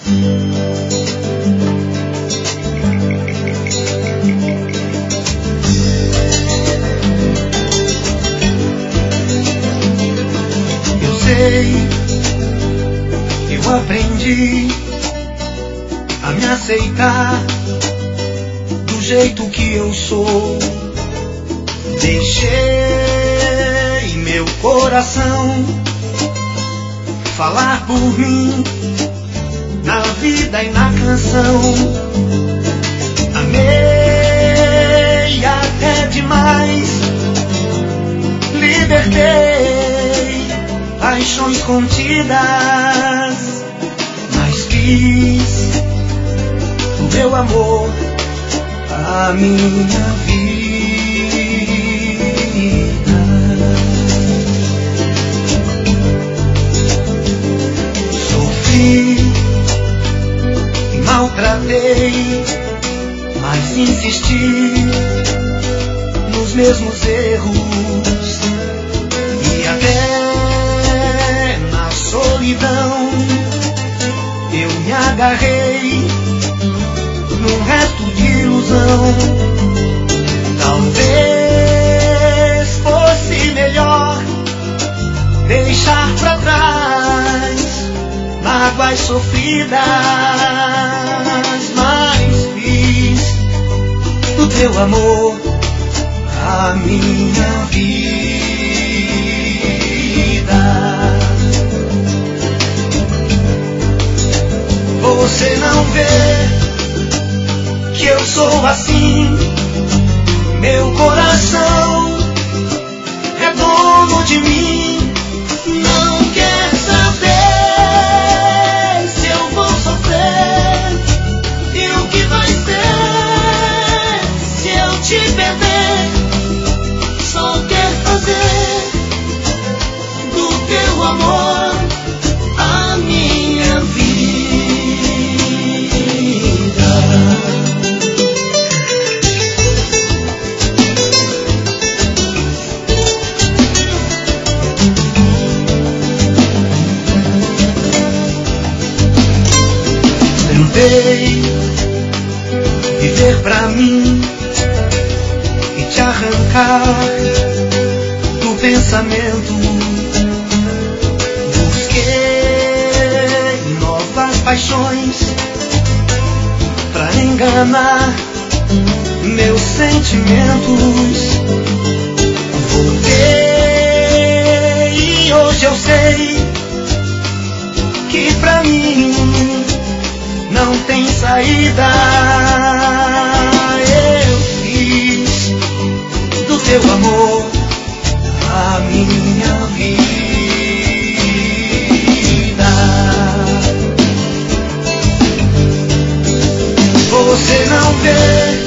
Eu aprendi a me aceitar do jeito que eu sou. Deixei meu coração falar por mim na vida e na canção. Amei até demais, libertei paixões contidas, mas quis o meu amor, a minha vida. Sofri e maltratei, mas insisti nos mesmos erros e até solidão eu me agarrei num resto de ilusão. Talvez fosse melhor deixar pra trás mágoas sofridas, mas fiz do teu amor a minha vida. Você não vê que eu sou assim? Meu coração é dono de mim. Não quer saber se eu vou sofrer e o que vai ser se eu te perder. Só quer fazer do teu amor a minha vida. Tentei viver pra mim e te arrancar do pensamento. Busquei novas paixões pra enganar meus sentimentos. Voltei e hoje eu sei que pra mim não tem saída. Eu fiz do teu amor a minha vida. Você não vê